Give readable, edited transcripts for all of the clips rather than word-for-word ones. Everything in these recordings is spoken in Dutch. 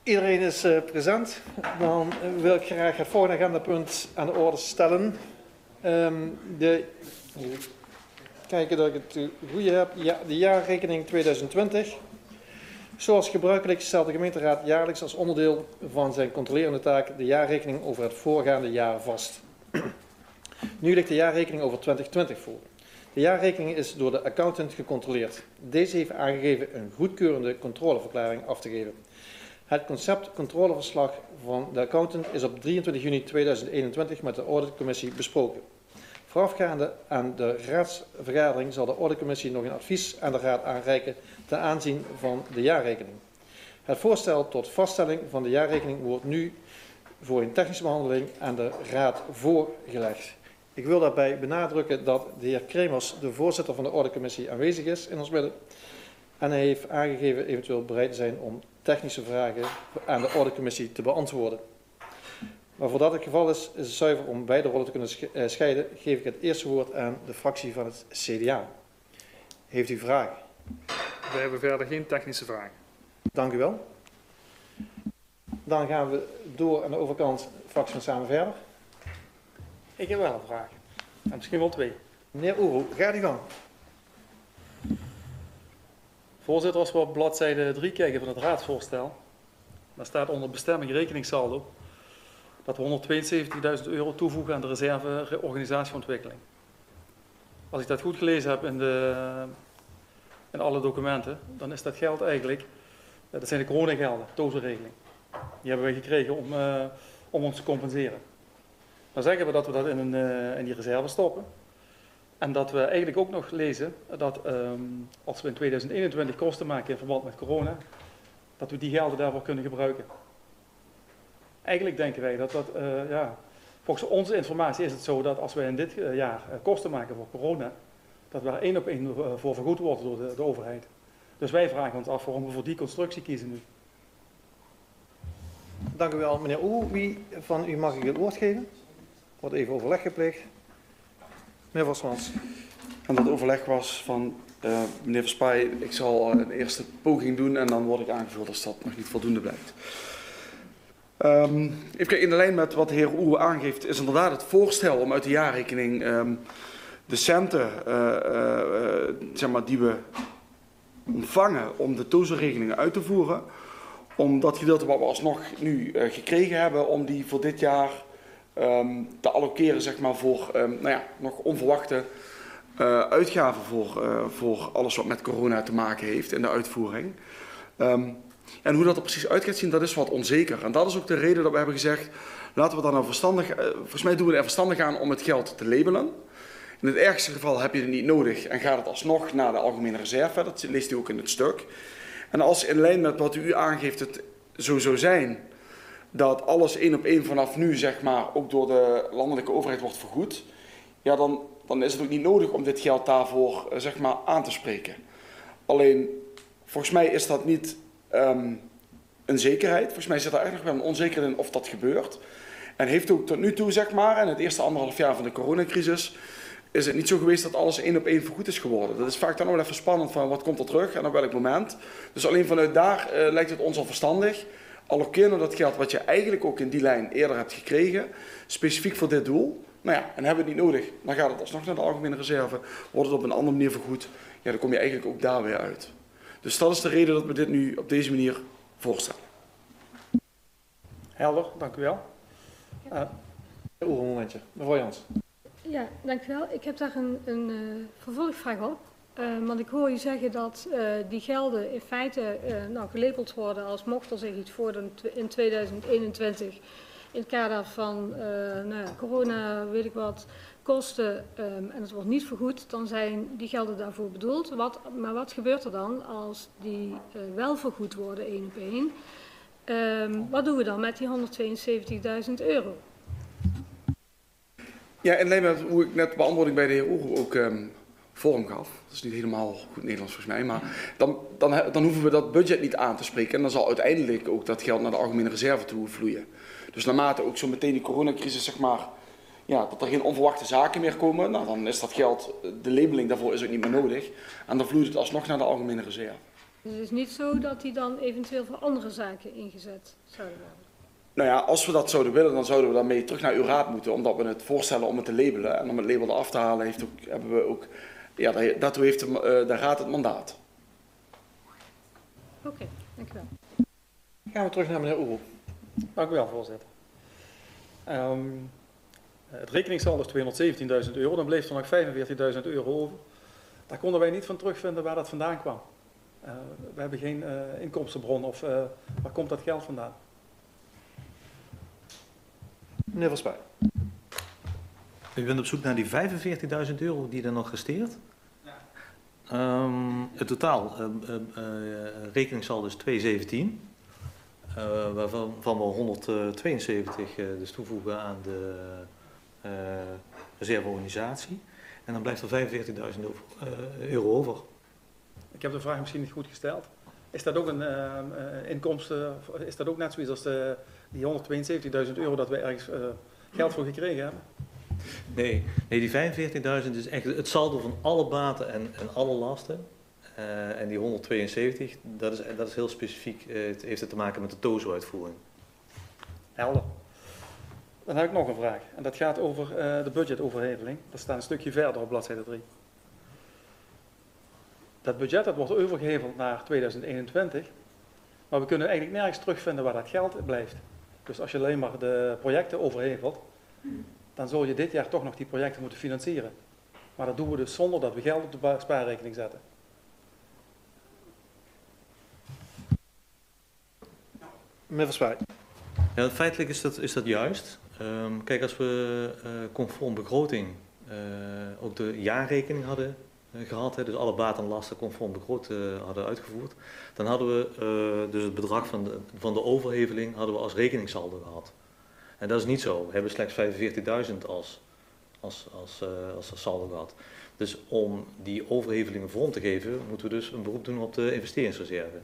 Iedereen is present. Dan wil ik graag het volgende agendapunt aan de orde stellen. Kijken dat ik het goede heb. Ja, de jaarrekening 2020. Zoals gebruikelijk stelt de gemeenteraad jaarlijks als onderdeel van zijn controlerende taak de jaarrekening over het voorgaande jaar vast. Nu ligt de jaarrekening over 2020 voor. De jaarrekening is door de accountant gecontroleerd. Deze heeft aangegeven een goedkeurende controleverklaring af te geven. Het concept controleverslag van de accountant is op 23 juni 2021 met de auditcommissie besproken. Voorafgaande aan de raadsvergadering zal de auditcommissie nog een advies aan de raad aanreiken ten aanzien van de jaarrekening. Het voorstel tot vaststelling van de jaarrekening wordt nu voor een technische behandeling aan de raad voorgelegd. Ik wil daarbij benadrukken dat de heer Kremers, de voorzitter van de auditcommissie, aanwezig is in ons midden. En hij heeft aangegeven eventueel bereid te zijn om technische vragen aan de auditcommissie te beantwoorden. Maar voordat het geval is het zuiver om beide rollen te kunnen scheiden, geef ik het eerste woord aan de fractie van het CDA. Heeft u vragen? We hebben verder geen technische vragen. Dank u wel. Dan gaan we door aan de overkant, fractie van Samen Verder. Ik heb wel een vraag. En misschien wel twee. Meneer Oeroe, gaat u gang. Voorzitter, als we op bladzijde 3 kijken van het raadsvoorstel, dan staat onder bestemming rekeningssaldo dat we €172.000 toevoegen aan de reserve organisatieontwikkeling. Als ik dat goed gelezen heb in alle documenten, dan is dat geld eigenlijk, dat zijn de coronagelden, tozenregeling. Die hebben wij gekregen om ons te compenseren. Dan zeggen we dat we dat in die reserve stoppen. En dat we eigenlijk ook nog lezen dat als we in 2021 kosten maken in verband met corona, dat we die gelden daarvoor kunnen gebruiken. Eigenlijk denken wij dat volgens onze informatie is het zo dat als wij in dit jaar kosten maken voor corona, dat we er 1 op 1 voor vergoed worden door de overheid. Dus wij vragen ons af waarom we voor die constructie kiezen nu. Dank u wel, meneer Oeroe. Wie van u mag ik het woord geven? Wordt even overleg gepleegd. Meneer Versmans. En dat overleg was van meneer Verspij, ik zal een eerste poging doen en dan word ik aangevuld als dat nog niet voldoende blijkt. Even kijken, in de lijn met wat de heer Oeroe aangeeft, is inderdaad het voorstel om uit de jaarrekening de centen die we ontvangen om de tozenregelingen uit te voeren, om dat gedeelte wat we alsnog nu gekregen hebben, om die voor dit jaar te allokeren voor nog onverwachte uitgaven voor alles wat met corona te maken heeft in de uitvoering. En hoe dat er precies uit gaat zien, dat is wat onzeker. En dat is ook de reden dat we hebben gezegd, laten we dan nou verstandig, volgens mij doen we er verstandig aan om het geld te labelen. In het ergste geval heb je het niet nodig en gaat het alsnog naar de algemene reserve, dat leest u ook in het stuk. En als in lijn met wat u aangeeft het zo zou zijn, dat alles 1 op 1 vanaf nu ook door de landelijke overheid wordt vergoed, ja, dan is het ook niet nodig om dit geld daarvoor aan te spreken. Alleen, volgens mij is dat niet een zekerheid. Volgens mij zit er eigenlijk nog wel een onzekerheid in of dat gebeurt. En heeft ook tot nu toe, in het eerste 1,5 jaar van de coronacrisis, is het niet zo geweest dat alles 1 op 1 vergoed is geworden. Dat is vaak dan ook wel even spannend van wat komt er terug en op welk moment. Dus alleen vanuit daar lijkt het ons al verstandig. Allokeer nou dat geld wat je eigenlijk ook in die lijn eerder hebt gekregen, specifiek voor dit doel. Nou ja, en hebben we het niet nodig, dan gaat het alsnog naar de algemene reserve, wordt het op een andere manier vergoed. Ja, dan kom je eigenlijk ook daar weer uit. Dus dat is de reden dat we dit nu op deze manier voorstellen. Helder, dank u wel. Een momentje, mevrouw Jans. Ja, dank u wel. Ik heb daar een vervolgvraag op. Want ik hoor u zeggen dat die gelden in feite gelabeld worden als mocht er zich iets voordoen in 2021 in het kader van corona, weet ik wat, kosten en het wordt niet vergoed, dan zijn die gelden daarvoor bedoeld. Maar wat gebeurt er dan als die wel vergoed worden 1 op 1? Wat doen we dan met die €172.000? Ja, in lijn met hoe ik net beantwoording bij de heer Oeroe ook vorm gaf. Dat is niet helemaal goed Nederlands volgens mij, maar dan hoeven we dat budget niet aan te spreken. En dan zal uiteindelijk ook dat geld naar de algemene reserve toe vloeien. Dus naarmate ook zo meteen die coronacrisis, dat er geen onverwachte zaken meer komen, nou, dan is dat geld, de labeling daarvoor is ook niet meer nodig. En dan vloeit het alsnog naar de algemene reserve. Dus het is niet zo dat die dan eventueel voor andere zaken ingezet zouden worden. Nou ja, als we dat zouden willen, dan zouden we daarmee terug naar uw raad moeten, omdat we het voorstellen om het te labelen. En om het label eraf te halen, hebben we ook, ja, daartoe heeft de raad het mandaat. Oké, dank u wel. Gaan we terug naar meneer Oerl. Dank u wel, voorzitter. Het rekeningssaldo is €217.000, dan bleef er nog €45.000 over. Daar konden wij niet van terugvinden waar dat vandaan kwam. We hebben geen inkomstenbron of waar komt dat geld vandaan? Meneer Verspij. U bent op zoek naar die €45.000 die er nog resteert? Ja. Het totaal rekeningssaldo is 217, waarvan we 172 dus toevoegen aan de reserveorganisatie. En dan blijft er €45.000 over. Ik heb de vraag misschien niet goed gesteld. Is dat ook een inkomsten, is dat ook net zoiets als die €172.000 dat we ergens geld voor gekregen hebben? Nee, die 45.000 is echt het saldo van alle baten en alle lasten. En die 172, dat is heel specifiek, heeft het te maken met de TOZO-uitvoering. Helder. Dan heb ik nog een vraag. En dat gaat over de budgetoverheveling. Dat staat een stukje verder op bladzijde 3. Dat budget dat wordt overgeheveld naar 2021. Maar we kunnen eigenlijk nergens terugvinden waar dat geld blijft. Dus als je alleen maar de projecten overhevelt, dan zul je dit jaar toch nog die projecten moeten financieren. Maar dat doen we dus zonder dat we geld op de spaarrekening zetten. Meneer Verspij. Ja, feitelijk is dat juist. Kijk, als we conform begroting ook de jaarrekening hadden gehad, dus alle baten en lasten conform begroot hadden uitgevoerd, dan hadden we dus het bedrag van de overheveling hadden we als rekeningssaldo gehad. En dat is niet zo. We hebben slechts 45.000 als saldo gehad. Dus om die overhevelingen vorm te geven, moeten we dus een beroep doen op de investeringsreserve.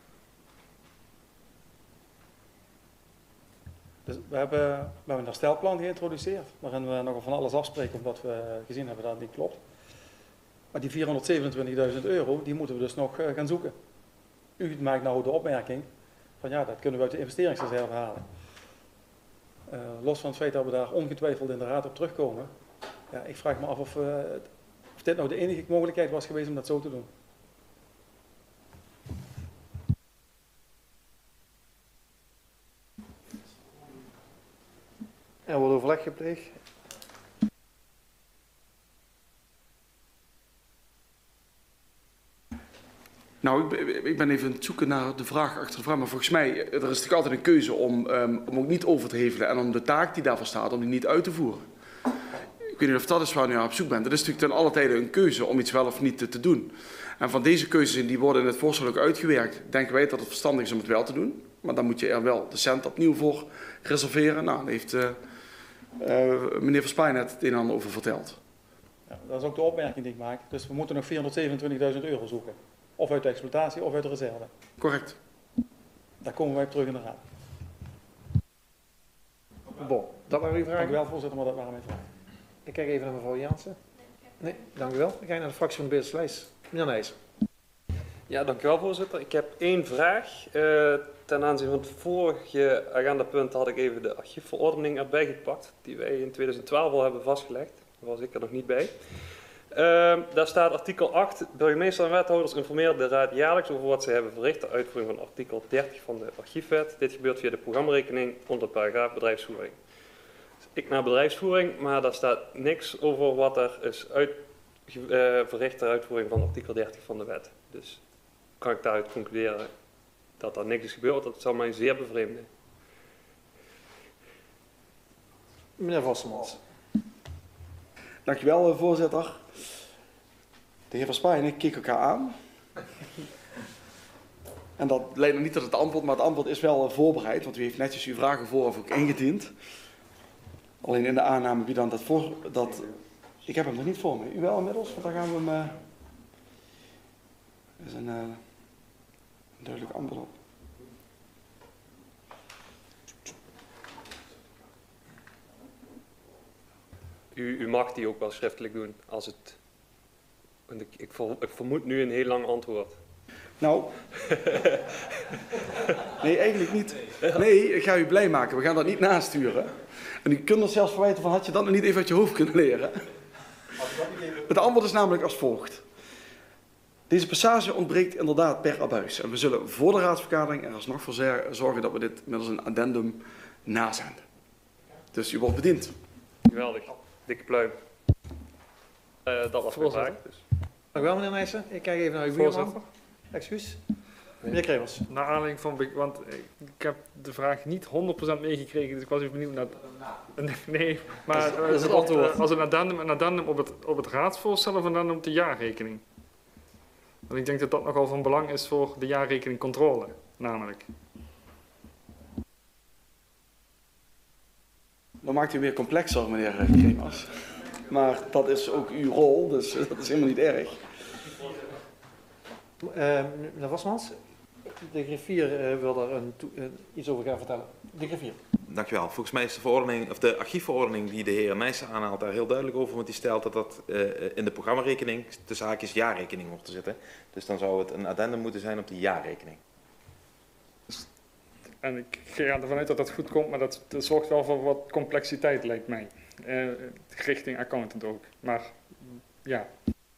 Dus we hebben een herstelplan geïntroduceerd, waarin we nogal van alles afspreken, omdat we gezien hebben dat het niet klopt. Maar die €427.000, die moeten we dus nog gaan zoeken. U maakt nou de opmerking van ja, dat kunnen we uit de investeringsreserve halen. Los van het feit dat we daar ongetwijfeld in de raad op terugkomen. Ja, ik vraag me af of dit nou de enige mogelijkheid was geweest om dat zo te doen. Er wordt overleg gepleegd. Nou, ik ben even aan het zoeken naar de vraag achter de vraag. Maar volgens mij, er is natuurlijk altijd een keuze om ook niet over te hevelen. En om de taak die daarvoor staat, om die niet uit te voeren. Ik weet niet of dat is waar u naar op zoek bent. Dat is natuurlijk ten alle tijde een keuze om iets wel of niet te doen. En van deze keuzes, die worden in het voorstel ook uitgewerkt, denken wij dat het verstandig is om het wel te doen. Maar dan moet je er wel de cent opnieuw voor reserveren. Nou, daar heeft meneer Verspij net het een en ander over verteld. Ja, dat is ook de opmerking die ik maak. Dus we moeten nog €427.000 zoeken. Of uit de exploitatie of uit de reserve. Correct. Daar komen wij op terug in de raad. Bon, dat waren uw Dank u vragen. wel, voorzitter, maar dat waren mijn vragen. Ik kijk even naar mevrouw Jansen. Nee, dank u wel. Dan ga je naar de fractie van de Beerslijs. Meneer Nijs. Ja, dank u wel, voorzitter. Ik heb één vraag. Ten aanzien van het vorige agendapunt had ik even de archiefverordening erbij gepakt, die wij in 2012 al hebben vastgelegd. Daar was ik er nog niet bij. Daar staat artikel 8. Burgemeester en wethouders informeren de raad jaarlijks over wat ze hebben verricht ter uitvoering van artikel 30 van de archiefwet. Dit gebeurt via de programmarekening onder de paragraaf bedrijfsvoering. Dus ik naar bedrijfsvoering, maar daar staat niks over wat er is verricht ter uitvoering van artikel 30 van de wet. Dus kan ik daaruit concluderen dat er niks is gebeurd. Dat zou mij zeer bevreemden. Meneer Vossemans. Dankjewel, voorzitter. De heer Verspij en ik keken elkaar aan. En dat leidt nog niet tot het antwoord, maar het antwoord is wel voorbereid, want u heeft netjes uw vragen vooraf ook ingediend. Alleen in de aanname wie dan dat ik heb hem nog niet voor me. U wel inmiddels, want dan gaan we hem... Er is een duidelijk antwoord op. U mag die ook wel schriftelijk doen als het... Want ik vermoed nu een heel lang antwoord. Nou. Nee, eigenlijk niet. Nee, ik ga u blij maken. We gaan dat niet nasturen. En u kunt er zelfs verwijten van, had je dat nog niet even uit je hoofd kunnen leren? Het antwoord is namelijk als volgt. Deze passage ontbreekt inderdaad per abuis. En we zullen voor de raadsvergadering er alsnog voor zorgen dat we dit middels een addendum nazenden. Dus u wordt bediend. Geweldig. Dikke pluim. Dat was mijn vraag. Dus. Dank u wel, meneer Nijssen. Ik kijk even naar uw buurman. Voorzitter, Excuus. Meneer Kremers. naar aanleiding van, want ik heb de vraag niet 100% meegekregen, dus ik was even benieuwd naar... Nee, maar Dat is het antwoord. als een addendum op het raadsvoorstel of een addendum op de jaarrekening? Want ik denk dat dat nogal van belang is voor de jaarrekeningcontrole, namelijk. Dan maakt u weer complexer, meneer Kremers. Maar dat is ook uw rol, dus dat is helemaal niet erg. Meneer Wasmans, de griffier wil daar iets over gaan vertellen. De griffier. Dankjewel. Volgens mij is de verordening, of de archiefverordening die de heer Nijssen aanhaalt daar heel duidelijk over, want die stelt dat dat in de programmarekening tussen haakjes jaarrekening hoort te zitten. Dus dan zou het een addendum moeten zijn op die jaarrekening. En ik ga ervan uit dat dat goed komt, maar dat zorgt wel voor wat complexiteit, lijkt mij. Richting accountant ook. Maar ja.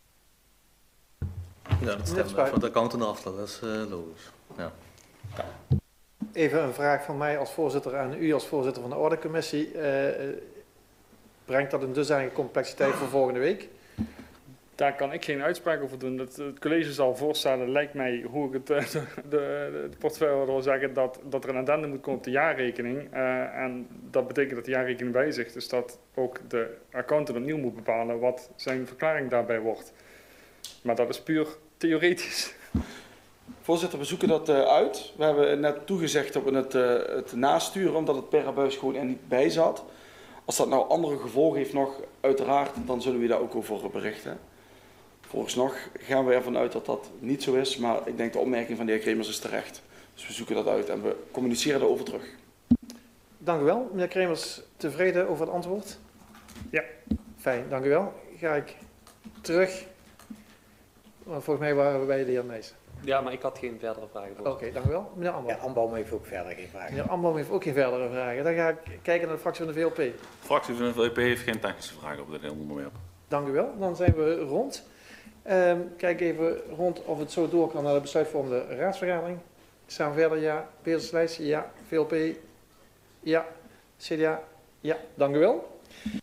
Ja, dat stemmen we van de accountant af, dat is logisch. Ja. Even een vraag van mij als voorzitter aan u als voorzitter van de ordecommissie. Brengt dat een dusdanige complexiteit voor volgende week? Daar kan ik geen uitspraak over doen. Het college zal voorstellen, lijkt mij, hoe ik het de portefeuille wil zeggen, dat er een addendum moet komen op de jaarrekening. En dat betekent dat de jaarrekening wijzigt. Dus dat ook de accountant opnieuw moet bepalen wat zijn verklaring daarbij wordt. Maar dat is puur theoretisch. Voorzitter, we zoeken dat uit. We hebben net toegezegd dat we het nasturen, omdat het per abuis gewoon er niet bij zat. Als dat nou andere gevolgen heeft nog, uiteraard, dan zullen we daar ook over berichten. Vooralsnog gaan we ervan uit dat dat niet zo is, maar ik denk de opmerking van de heer Kremers is terecht. Dus we zoeken dat uit en we communiceren daarover terug. Dank u wel. Meneer Kremers, tevreden over het antwoord? Ja. Fijn, dank u wel. Ga ik terug. Want volgens mij waren we bij de heer Nijssen. Ja, maar ik had geen verdere vragen. Oké, dank u wel. Meneer Ambaum. Ja, Ambaum heeft ook verder geen vragen. Meneer Ambaum heeft ook geen verdere vragen. Dan ga ik kijken naar de fractie van de VLP. De fractie van de VLP heeft geen technische vragen op dit onderwerp. Dank u wel. Dan zijn we rond. Kijk even rond of het zo door kan naar de besluitvormende raadsvergadering. Staan we verder? Ja. Peterslijst? Ja. VLP? Ja. CDA? Ja. Dank u wel.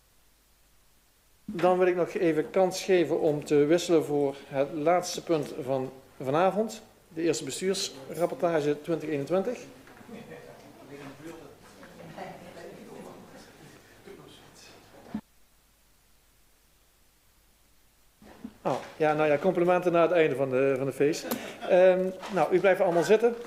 Dan wil ik nog even kans geven om te wisselen voor het laatste punt van vanavond. De eerste bestuursrapportage 2021. Oh, ja, nou ja, complimenten na het einde van de feest. Nou, u blijft allemaal zitten.